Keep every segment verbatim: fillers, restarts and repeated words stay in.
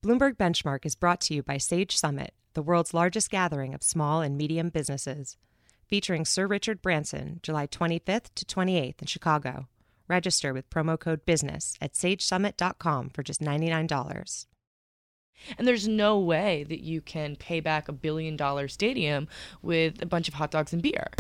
Bloomberg Benchmark is brought to you by Sage Summit, the world's largest gathering of small and medium businesses. Featuring Sir Richard Branson, July twenty-fifth to twenty-eighth in Chicago. Register with promo code BUSINESS at sage summit dot com for just ninety-nine dollars. And there's no way that you can pay back a billion dollar stadium with a bunch of hot dogs and beer.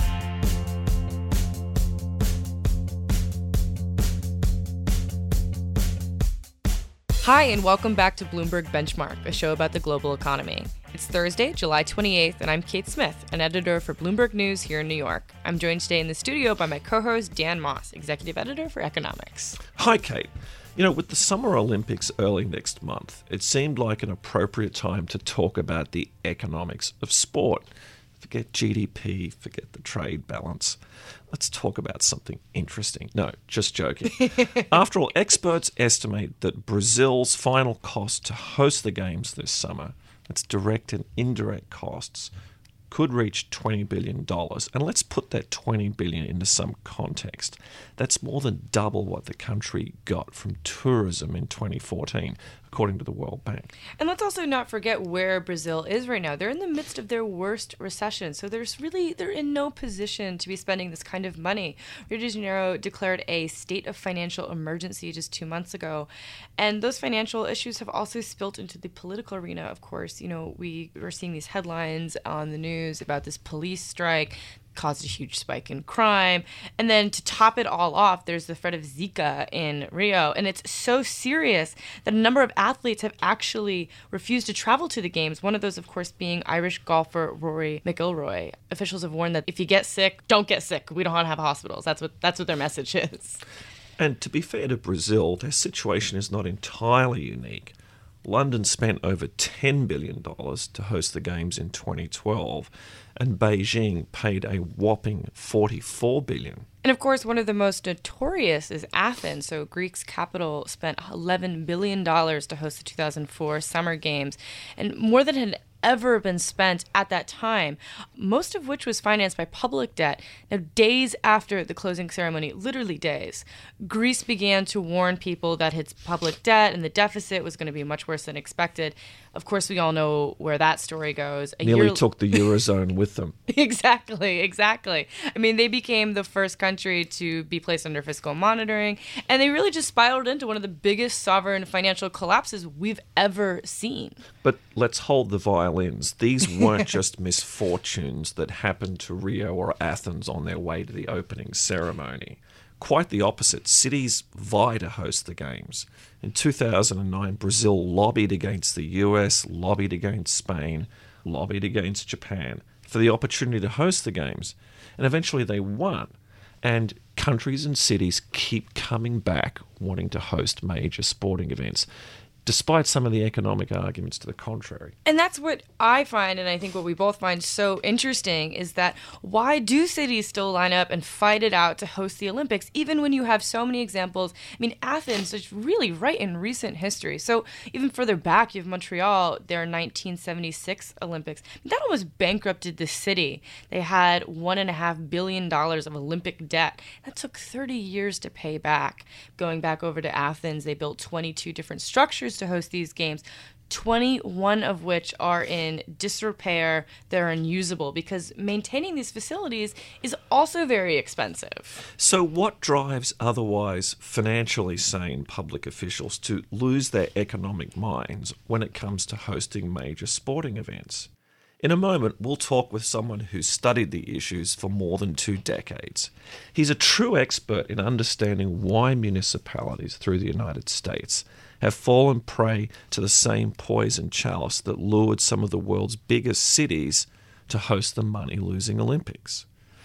Hi, and welcome back to Bloomberg Benchmark, a show about the global economy. It's Thursday, July twenty-eighth, and I'm Kate Smith, an editor for Bloomberg News here in New York. I'm joined today in the studio by my co-host, Dan Moss, executive editor for economics. Hi, Kate. You know, with the Summer Olympics early next month, it seemed like an appropriate time to talk about the economics of sport. Forget G D P, forget the trade balance. Let's talk about something interesting. No, just joking. After all, experts estimate that Brazil's final cost to host the Games this summer, its direct and indirect costs, could reach twenty billion dollars. And let's put that twenty billion dollars into some context. That's more than double what the country got from tourism in twenty fourteen, according to the World Bank. And let's also not forget where Brazil is right now. They're in the midst of their worst recession, so there's really they're in no position to be spending this kind of money. Rio de Janeiro declared a state of financial emergency just two months ago, and those financial issues have also spilt into the political arena. Of course, you know, we are seeing these headlines on the news about this police strike caused a huge spike in crime. And then to top it all off, there's the threat of Zika in Rio. And it's so serious that a number of athletes have actually refused to travel to the games. One of those, of course, being Irish golfer Rory McIlroy. Officials have warned that if you get sick, don't get sick. We don't want to have hospitals. That's what that's what their message is. And to be fair to Brazil, their situation is not entirely unique. London spent over ten billion dollars to host the Games in twenty twelve, and Beijing paid a whopping forty-four billion dollars. And of course, one of the most notorious is Athens. So Greece's capital spent eleven billion dollars to host the two thousand four Summer Games, and more than had ever been spent at that time, most of which was financed by public debt. Now, days after the closing ceremony, literally days, Greece began to warn people that its public debt and the deficit was going to be much worse than expected. Of course, we all know where that story goes. A Nearly year... took the Eurozone with them. Exactly, exactly. I mean, they became the first country to be placed under fiscal monitoring, and they really just spiraled into one of the biggest sovereign financial collapses we've ever seen. But let's hold the violins. These weren't just misfortunes that happened to Rio or Athens on their way to the opening ceremony. Quite the opposite. Cities vie to host the Games. In two thousand nine, Brazil lobbied against the U S, lobbied against Spain, lobbied against Japan for the opportunity to host the Games. And eventually they won. And countries and cities keep coming back wanting to host major sporting events, despite some of the economic arguments to the contrary. And that's what I find, and I think what we both find so interesting, is that why do cities still line up and fight it out to host the Olympics, even when you have so many examples? I mean, Athens is really right in recent history. So even further back, you have Montreal, their nineteen seventy-six Olympics. That almost bankrupted the city. They had one and a half billion dollars of Olympic debt. That took thirty years to pay back. Going back over to Athens, they built twenty-two different structures to host these games, twenty-one of which are in disrepair. They're unusable because maintaining these facilities is also very expensive. So what drives otherwise financially sane public officials to lose their economic minds when it comes to hosting major sporting events? In a moment, we'll talk with someone who's studied the issues for more than two decades. He's a true expert in understanding why municipalities through the United States have fallen prey to the same poison chalice that lured some of the world's biggest cities to host the money-losing Olympics.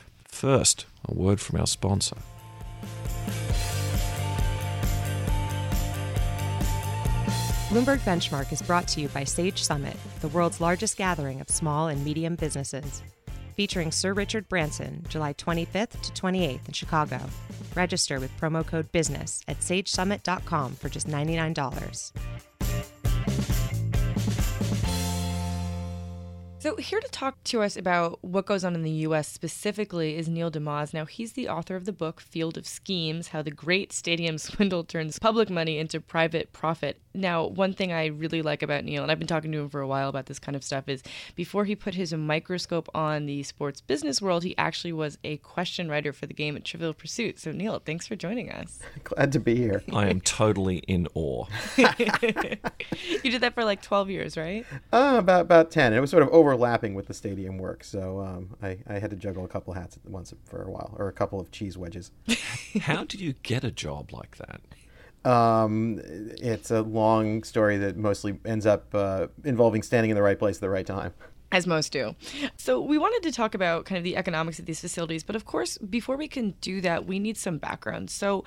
First, a word from our sponsor. Bloomberg Benchmark is brought to you by Sage Summit, the world's largest gathering of small and medium businesses. Featuring Sir Richard Branson, July twenty-fifth to twenty-eighth in Chicago. Register with promo code BUSINESS at sage summit dot com for just ninety-nine dollars. So here to talk to us about what goes on in the U S specifically is Neil deMause. Now, he's the author of the book Field of Schemes, How the Great Stadium Swindle Turns Public Money into Private Profit. Now, one thing I really like about Neil, and I've been talking to him for a while about this kind of stuff, is before he put his microscope on the sports business world, he actually was a question writer for the game at Trivial Pursuit. So, Neil, thanks for joining us. Glad to be here. I am totally in awe. You did that for like twelve years, right? Uh, about about ten. And it was sort of overlapping with the stadium work, so um, I, I had to juggle a couple hats at once for a while, or a couple of cheese wedges. How did you get a job like that? Um, it's a long story that mostly ends up uh, involving standing in the right place at the right time. As most do. So we wanted to talk about kind of the economics of these facilities, but of course, before we can do that, we need some background. So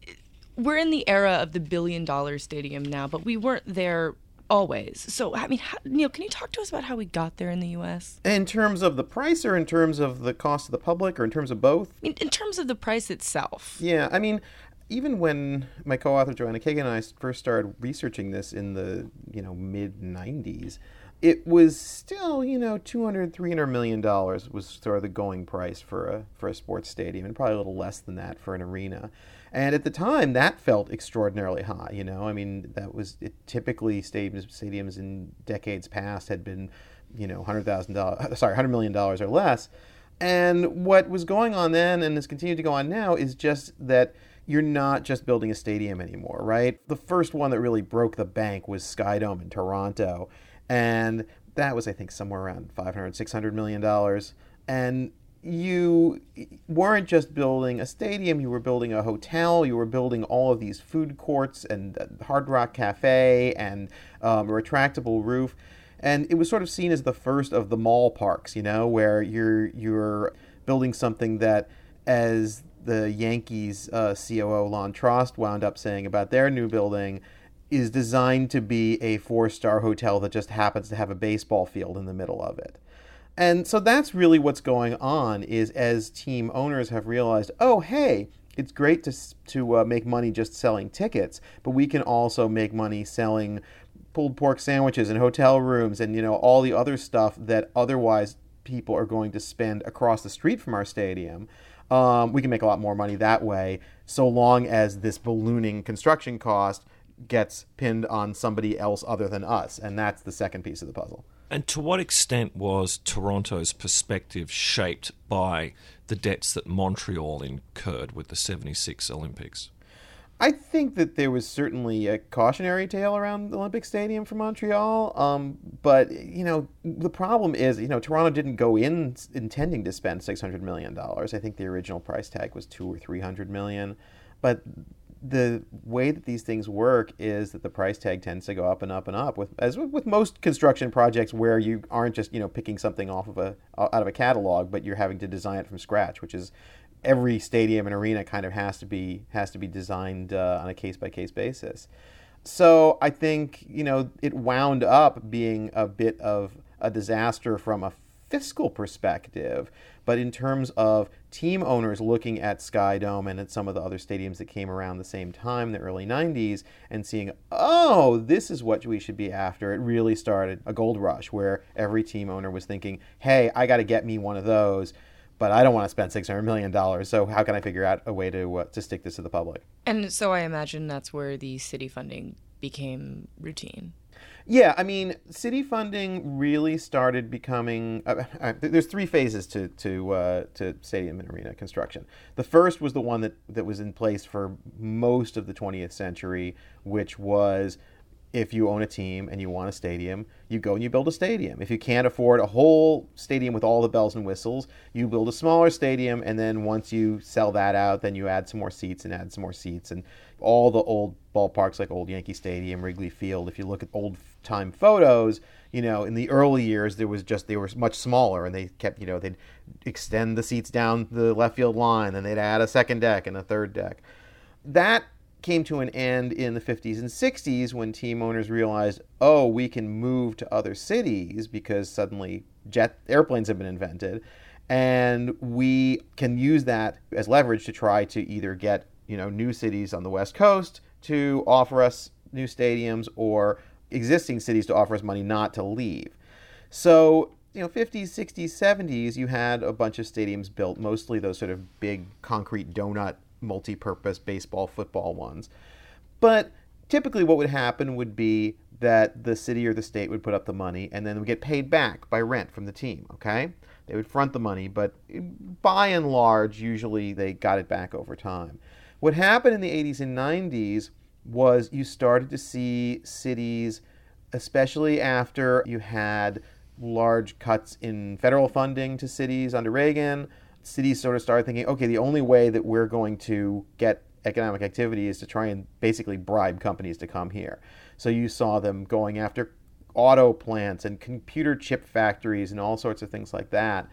we're in the era of the billion dollar stadium now, but we weren't there always. So, I mean, how, Neil, can you talk to us about how we got there in the U S? In terms of the price, or in terms of the cost to the public, or in terms of both? In, in terms of the price itself. Yeah, I mean, even when my co-author Joanna Kagan and I first started researching this in the, you know, mid nineties, it was still, you know, two hundred, three hundred million dollars was sort of the going price for a for a sports stadium, and probably a little less than that for an arena. And at the time, that felt extraordinarily high. You know, I mean, that was it, typically stadiums stadiums in decades past had been, you know, hundred thousand dollars, sorry, hundred million dollars or less. And what was going on then, and has continued to go on now, is just that you're not just building a stadium anymore, right? The first one that really broke the bank was Skydome in Toronto, and that was, I think, somewhere around five hundred, six hundred million dollars. And you weren't just building a stadium, you were building a hotel, you were building all of these food courts and Hard Rock Cafe and um, a retractable roof. And it was sort of seen as the first of the mall parks, you know, where you're you're building something that, as the Yankees uh, C O O Lon Trost wound up saying about their new building, is designed to be a four-star hotel that just happens to have a baseball field in the middle of it. And so that's really what's going on, is as team owners have realized, oh, hey, it's great to to uh, make money just selling tickets, but we can also make money selling pulled pork sandwiches and hotel rooms and, you know, all the other stuff that otherwise people are going to spend across the street from our stadium. Um, we can make a lot more money that way, so long as this ballooning construction cost gets pinned on somebody else other than us. And that's the second piece of the puzzle. And to what extent was Toronto's perspective shaped by the debts that Montreal incurred with the seventy-six Olympics? I think that there was certainly a cautionary tale around the Olympic Stadium for Montreal. Um, but, you know, the problem is, you know, Toronto didn't go in intending to spend six hundred million dollars. I think the original price tag was two or three hundred million dollars. But the way that these things work is that the price tag tends to go up and up and up, with as with most construction projects where you aren't just, you know, picking something off of a out of a catalog, but you're having to design it from scratch, which is every stadium and arena kind of has to be has to be designed uh, on a case by case basis. So I think, you know, it wound up being a bit of a disaster from a fiscal perspective, but in terms of team owners looking at Skydome and at some of the other stadiums that came around the same time, the early nineties, and seeing, oh, this is what we should be after, it really started a gold rush where every team owner was thinking, hey, I got to get me one of those, but I don't want to spend six hundred million dollars, so how can I figure out a way to uh, to stick this to the public? And so I imagine that's where the city funding became routine. Yeah, I mean, city funding really started becoming. Uh, uh, there's three phases to to uh, to stadium and arena construction. The first was the one that, that was in place for most of the twentieth century, which was, if you own a team and you want a stadium, you go and you build a stadium. If you can't afford a whole stadium with all the bells and whistles, you build a smaller stadium, and then once you sell that out, then you add some more seats and add some more seats. And all the old ballparks like Old Yankee Stadium, Wrigley Field, if you look at old-time photos, you know, in the early years, there was just, they were much smaller, and they kept, you know, they'd extend the seats down the left field line, and they'd add a second deck and a third deck. That came to an end in the fifties and sixties when team owners realized, oh, we can move to other cities because suddenly jet airplanes have been invented, and we can use that as leverage to try to either get, you know, new cities on the West Coast to offer us new stadiums, or existing cities to offer us money not to leave. So you know, fifties, sixties, seventies, you had a bunch of stadiums built, mostly those sort of big concrete donut multi-purpose baseball, football ones. But typically what would happen would be that the city or the state would put up the money and then would get paid back by rent from the team, okay? They would front the money, but by and large, usually they got it back over time. What happened in the eighties and nineties was you started to see cities, especially after you had large cuts in federal funding to cities under Reagan, cities sort of started thinking, okay, the only way that we're going to get economic activity is to try and basically bribe companies to come here. So you saw them going after auto plants and computer chip factories and all sorts of things like that.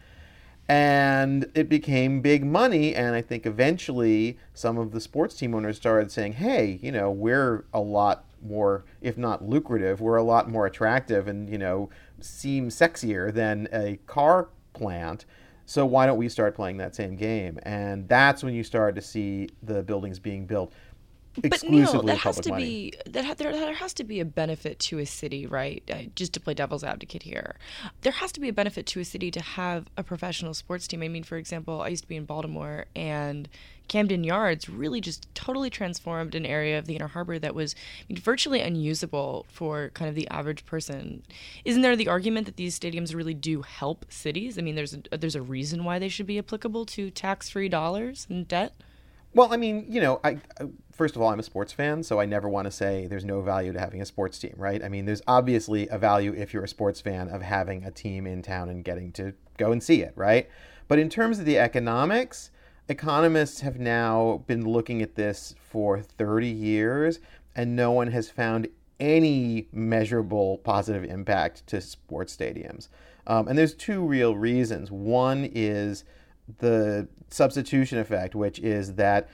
And it became big money, and I think eventually some of the sports team owners started saying, hey, you know, we're a lot more, if not lucrative, we're a lot more attractive and, you know, seem sexier than a car plant. So why don't we start playing that same game? And that's when you started to see the buildings being built exclusively but Neil, that with has public to money. be that ha- there, there has to be a benefit to a city, right? Uh, just to play devil's advocate here, there has to be a benefit to a city to have a professional sports team. I mean, for example, I used to be in Baltimore, and Camden Yards really just totally transformed an area of the Inner Harbor that was, I mean, virtually unusable for kind of the average person. Isn't there the argument that these stadiums really do help cities? I mean, there's a, there's a reason why they should be applicable to tax-free dollars and debt. Well, I mean, you know, I, I first of all, I'm a sports fan, so I never want to say there's no value to having a sports team, right? I mean, there's obviously a value if you're a sports fan of having a team in town and getting to go and see it, right? But in terms of the economics, economists have now been looking at this for thirty years, and no one has found any measurable positive impact to sports stadiums. Um, and there's two real reasons. One is the substitution effect, which is that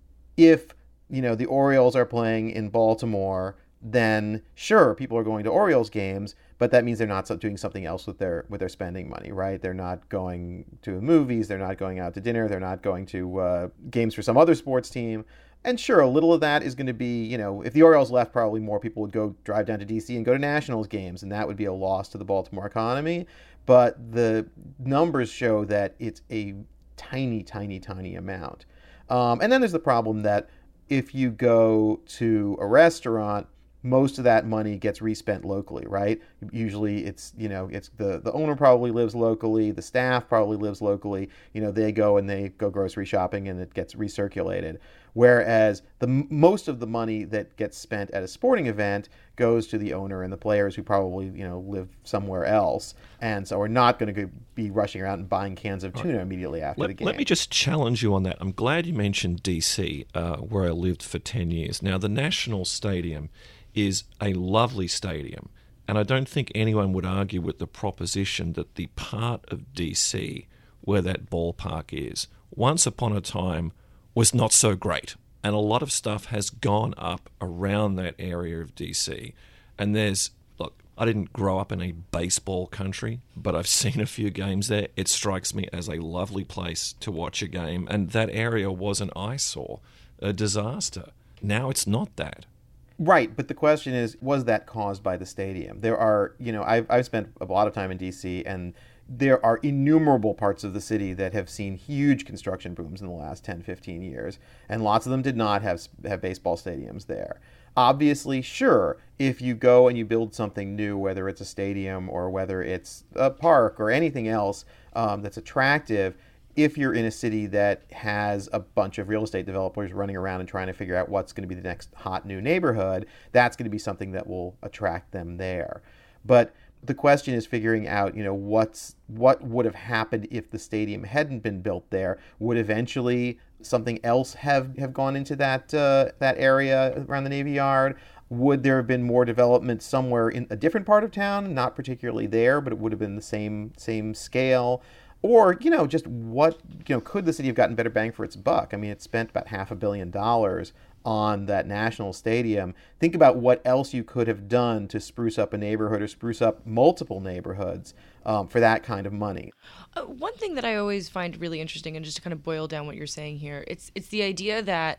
if, you know, the Orioles are playing in Baltimore, then sure, people are going to Orioles games, but that means they're not doing something else with their with their spending money, right? They're not going to movies, they're not going out to dinner, they're not going to uh, games for some other sports team. And sure, a little of that is going to be, you know, if the Orioles left, probably more people would go drive down to D C and go to Nationals games, and that would be a loss to the Baltimore economy. But the numbers show that it's a tiny, tiny, tiny amount. Um, and then there's the problem that if you go to a restaurant, most of that money gets respent locally, right? Usually it's, you know, it's the, the owner probably lives locally, the staff probably lives locally, you know, they go and they go grocery shopping and it gets recirculated. Whereas the most of the money that gets spent at a sporting event goes to the owner and the players who probably, you know, live somewhere else, and so are not going to be rushing around and buying cans of tuna immediately after let, the game. Let me just challenge you on that. I'm glad you mentioned D C, uh, where I lived for ten years. Now, the National Stadium is a lovely stadium, and I don't think anyone would argue with the proposition that the part of D C where that ballpark is, once upon a time, was not so great. And a lot of stuff has gone up around that area of D C. And there's, look, I didn't grow up in a baseball country, but I've seen a few games there. It strikes me as a lovely place to watch a game. And that area was an eyesore, a disaster. Now it's not that. Right, but the question is, was that caused by the stadium? There are, you know, I've, I've spent a lot of time in D C, and there are innumerable parts of the city that have seen huge construction booms in the last ten, fifteen years, and lots of them did not have have baseball stadiums there. Obviously, sure, if you go and you build something new, whether it's a stadium or whether it's a park or anything else um, that's attractive, if you're in a city that has a bunch of real estate developers running around and trying to figure out what's going to be the next hot new neighborhood, that's going to be something that will attract them there. But the question is figuring out, you know, what's what would have happened if the stadium hadn't been built there. Would eventually something else have, have gone into that uh, that area around the Navy Yard? Would there have been more development somewhere in a different part of town? Not particularly there, but it would have been the same same scale. Or, you know, just what, you know, could the city have gotten better bang for its buck? I mean, it spent about half a billion dollars on that national stadium. Think about what else you could have done to spruce up a neighborhood or spruce up multiple neighborhoods um, for that kind of money. Uh, one thing that I always find really interesting, and just to kind of boil down what you're saying here, it's it's the idea that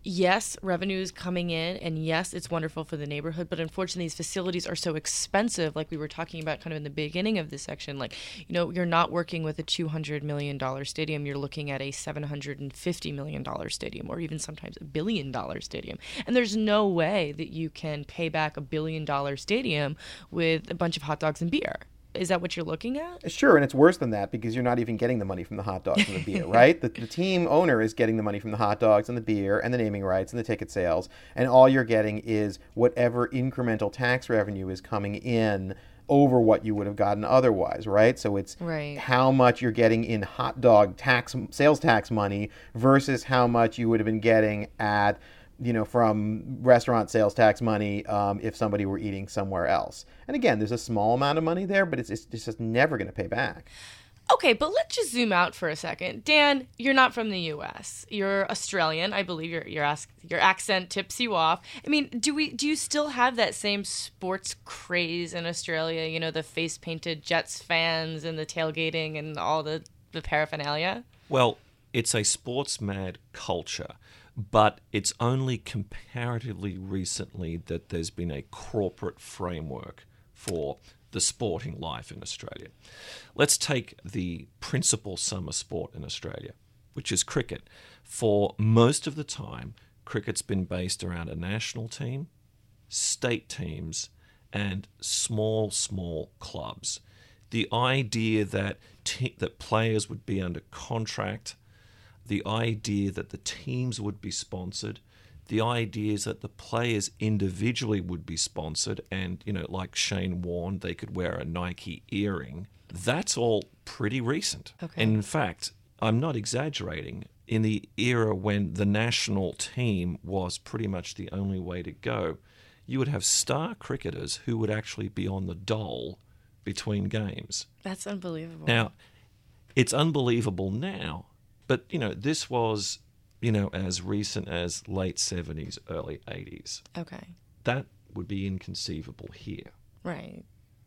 yes, revenue is coming in, and yes, it's wonderful for the neighborhood, but unfortunately these facilities are so expensive, like we were talking about kind of in the beginning of this section. Like, you know, you're not working with a two hundred million dollars stadium, you're looking at a seven hundred fifty million dollars stadium, or even sometimes a billion dollar stadium. And there's no way that you can pay back a billion dollar stadium with a bunch of hot dogs and beer. Is that what you're looking at? Sure, and it's worse than that because you're not even getting the money from the hot dogs and the beer, right? The, the team owner is getting the money from the hot dogs and the beer and the naming rights and the ticket sales, and all you're getting is whatever incremental tax revenue is coming in over what you would have gotten otherwise, right? So it's right. how much you're getting in hot dog tax sales tax money versus how much you would have been getting at you know, from restaurant sales tax money um, if somebody were eating somewhere else. And again, there's a small amount of money there, but it's, it's just never going to pay back. Okay, but let's just zoom out for a second. Dan, you're not from the U S. You're Australian. I believe your your, ask, your accent tips you off. I mean, do we do you still have that same sports craze in Australia? You know, the face-painted Jets fans and the tailgating and all the, the paraphernalia? Well, it's a sports-mad culture. But it's only comparatively recently that there's been a corporate framework for the sporting life in Australia. Let's take the principal summer sport in Australia, which is cricket. For most of the time, cricket's been based around a national team, state teams, and small, small clubs. The idea that te- that players would be under contract, the idea that the teams would be sponsored, the idea is that the players individually would be sponsored and, you know, like Shane Warne, they could wear a Nike earring. That's all pretty recent. Okay. And in fact, I'm not exaggerating. In the era when the national team was pretty much the only way to go, you would have star cricketers who would actually be on the dole between games. That's unbelievable. Now, it's unbelievable now. But, you know, this was, you know, as recent as late seventies, early eighties. Okay. That would be inconceivable here. Right.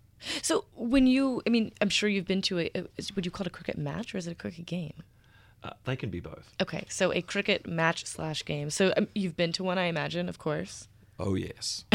So when you, I mean, I'm sure you've been to a, a would you call it a cricket match or is it a cricket game? Uh, they can be both. Okay. So a cricket match slash game. So um, you've been to one, I imagine, of course. Oh, yes.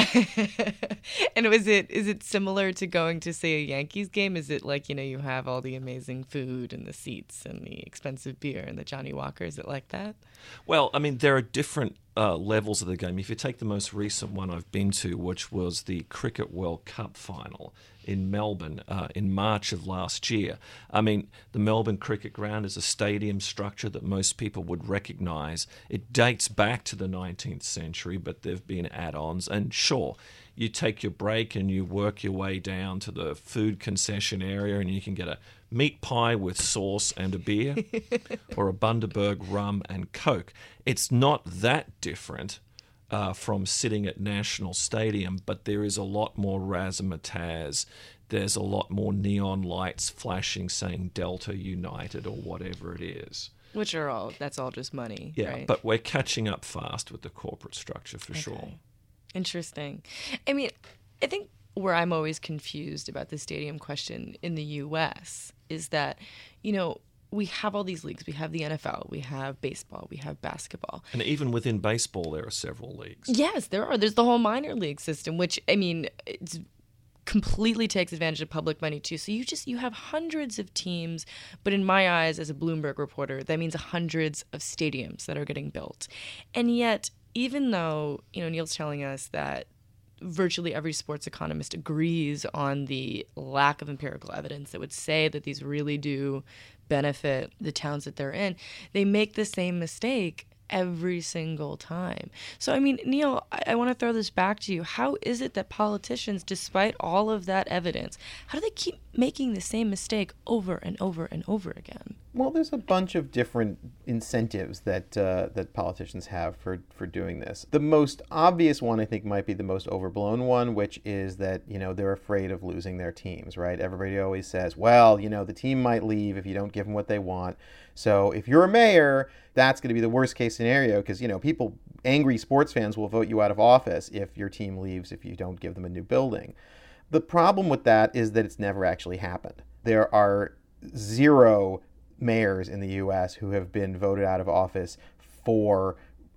And was it is it similar to going to, say, a Yankees game? Is it like, you know, you have all the amazing food and the seats and the expensive beer and the Johnny Walker? Is it like that? Well, I mean, there are different uh, levels of the game. If you take the most recent one I've been to, which was the Cricket World Cup final in Melbourne uh, in March of last year. I mean, the Melbourne Cricket Ground is a stadium structure that most people would recognise. It dates back to the nineteenth century, but there have been add-ons. And sure, you take your break and you work your way down to the food concession area and you can get a meat pie with sauce and a beer or a Bundaberg rum and Coke. It's not that different Uh, from sitting at National Stadium, but there is a lot more razzmatazz. There's a lot more neon lights flashing saying Delta United or whatever it is. Which are all, that's all just money, Yeah, right? but we're catching up fast with the corporate structure for Okay. sure. Interesting. I mean, I think where I'm always confused about the stadium question in the U S is that, you know, we have all these leagues. We have the N F L, we have baseball, we have basketball. And even within baseball, there are several leagues. Yes, there are. There's the whole minor league system, which, I mean, it's completely takes advantage of public money too. So you just, you have hundreds of teams, but in my eyes as a Bloomberg reporter, that means hundreds of stadiums that are getting built. And yet, even though, you know, Neil's telling us that virtually every sports economist agrees on the lack of empirical evidence that would say that these really do benefit the towns that they're in, they make the same mistake every single time. So, I mean, Neil, I, I want to throw this back to you. How is it that politicians, despite all of that evidence, how do they keep making the same mistake over and over and over again? Well, there's a bunch of different incentives that uh, that politicians have for, for doing this. The most obvious one, I think, might be the most overblown one, which is that, you know, they're afraid of losing their teams, right? Everybody always says, well, you know, the team might leave if you don't give them what they want. So if you're a mayor, that's going to be the worst case scenario because, you know, people, angry sports fans will vote you out of office if your team leaves, if you don't give them a new building. The problem with that is that it's never actually happened. There are zero mayors in the U S who have been voted out of office for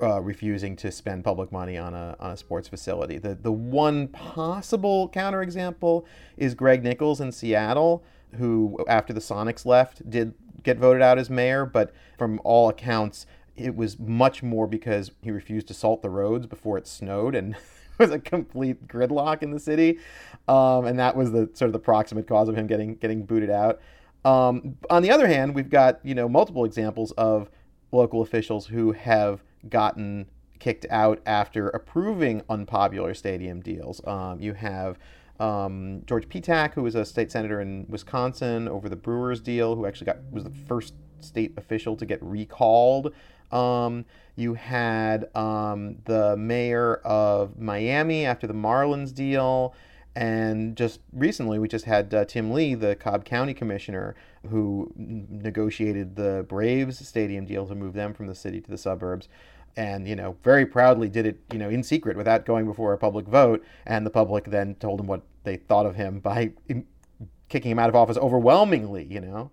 uh, refusing to spend public money on a on a sports facility. The the one possible counterexample is Greg Nichols in Seattle, who after the Sonics left did get voted out as mayor, but from all accounts it was much more because he refused to salt the roads before it snowed and was a complete gridlock in the city, um, and that was the sort of the proximate cause of him getting getting booted out. Um, on the other hand, we've got you know multiple examples of local officials who have gotten kicked out after approving unpopular stadium deals. Um, you have um, George Petak, who was a state senator in Wisconsin over the Brewers deal, who actually got was the first state official to get recalled. Um, you had um, the mayor of Miami after the Marlins deal. And just recently, we just had uh, Tim Lee, the Cobb County commissioner, who negotiated the Braves stadium deal to move them from the city to the suburbs. And, you know, very proudly did it, you know, in secret without going before a public vote. And the public then told him what they thought of him by kicking him out of office overwhelmingly, you know.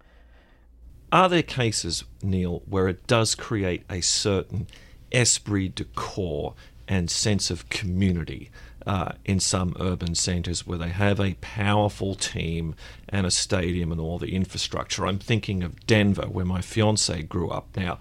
Are there cases, Neil, where it does create a certain esprit de corps and sense of community uh, in some urban centres where they have a powerful team and a stadium and all the infrastructure? I'm thinking of Denver, where my fiancée grew up. Now,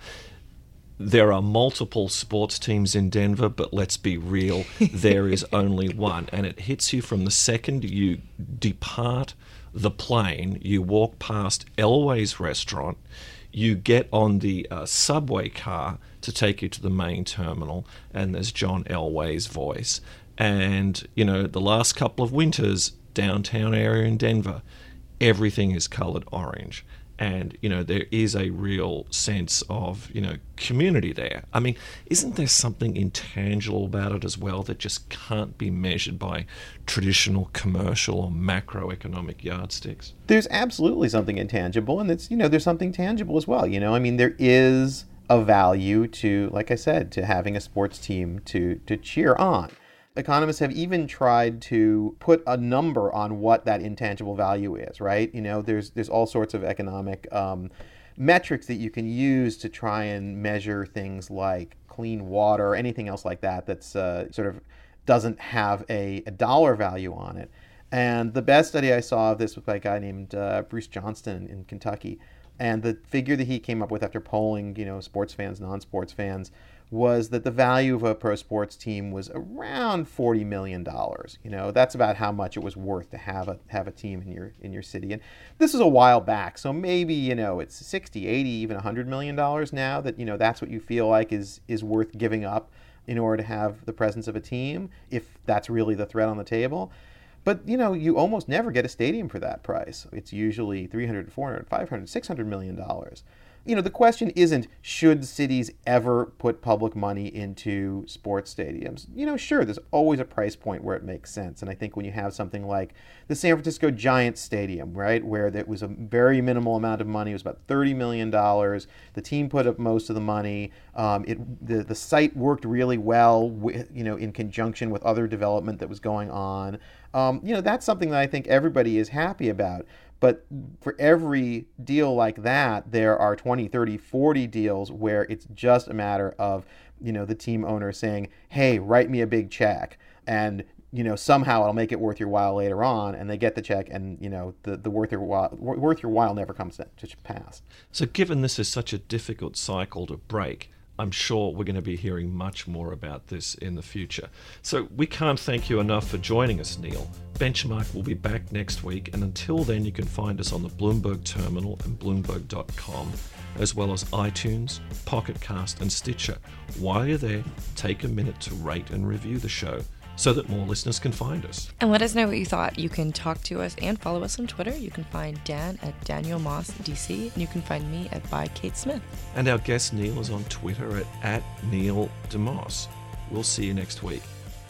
there are multiple sports teams in Denver, but let's be real, there is only one. And it hits you from the second you depart the plane, you walk past Elway's restaurant, you get on the uh, subway car to take you to the main terminal, and there's John Elway's voice. And, you know, the last couple of winters, downtown area in Denver, everything is coloured orange. And, you know, there is a real sense of, you know, community there. I mean, isn't there something intangible about it as well that just can't be measured by traditional commercial or macroeconomic yardsticks? There's absolutely something intangible, and it's, you know, there's something tangible as well. You know, I mean, there is a value to, like I said, to having a sports team to to cheer on. Economists have even tried to put a number on what that intangible value is, right? You know, there's there's all sorts of economic um, metrics that you can use to try and measure things like clean water or anything else like that that's uh, sort of doesn't have a, a dollar value on it. And the best study I saw of this was by a guy named uh, Bruce Johnston in Kentucky. And the figure that he came up with after polling, you know, sports fans, non-sports fans, was that the value of a pro sports team was around forty million dollars. You know, that's about how much it was worth to have a have a team in your in your city. And this is a while back, so maybe, you know, it's sixty, eighty, even one hundred million dollars now that, you know, that's what you feel like is is worth giving up in order to have the presence of a team, if that's really the threat on the table. But, you know, you almost never get a stadium for that price. It's usually three hundred, four hundred, five hundred, six hundred million dollars. You know, the question isn't, should cities ever put public money into sports stadiums? You know, sure, there's always a price point where it makes sense. And I think when you have something like the San Francisco Giants Stadium, right, where there was a very minimal amount of money, it was about thirty million dollars. The team put up most of the money. Um, it the, the site worked really well, with, you know, in conjunction with other development that was going on. Um, you know, that's something that I think everybody is happy about. But for every deal like that, there are twenty, thirty, forty deals where it's just a matter of, you know, the team owner saying, hey, write me a big check. And, you know, somehow it'll make it worth your while later on. And they get the check and, you know, the, the worth your while, worth your while never comes to pass. So given this is such a difficult cycle to break, I'm sure we're going to be hearing much more about this in the future. So we can't thank you enough for joining us, Neil. Benchmark will be back next week, and until then you can find us on the Bloomberg Terminal and Bloomberg dot com, as well as iTunes, Pocket Cast and Stitcher. While you're there, take a minute to rate and review the show so that more listeners can find us. And let us know what you thought. You can talk to us and follow us on Twitter. You can find Dan at Daniel Moss D C, and you can find me at by Kate Smith. And our guest Neil is on Twitter at, at Neil DeMoss. We'll see you next week.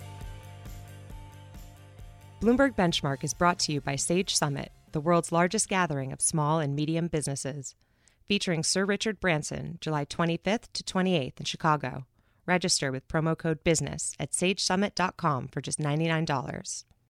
Bloomberg Benchmark is brought to you by Sage Summit, the world's largest gathering of small and medium businesses, featuring Sir Richard Branson, July twenty-fifth to twenty-eighth in Chicago. Register with promo code BUSINESS at sage summit dot com for just ninety-nine dollars.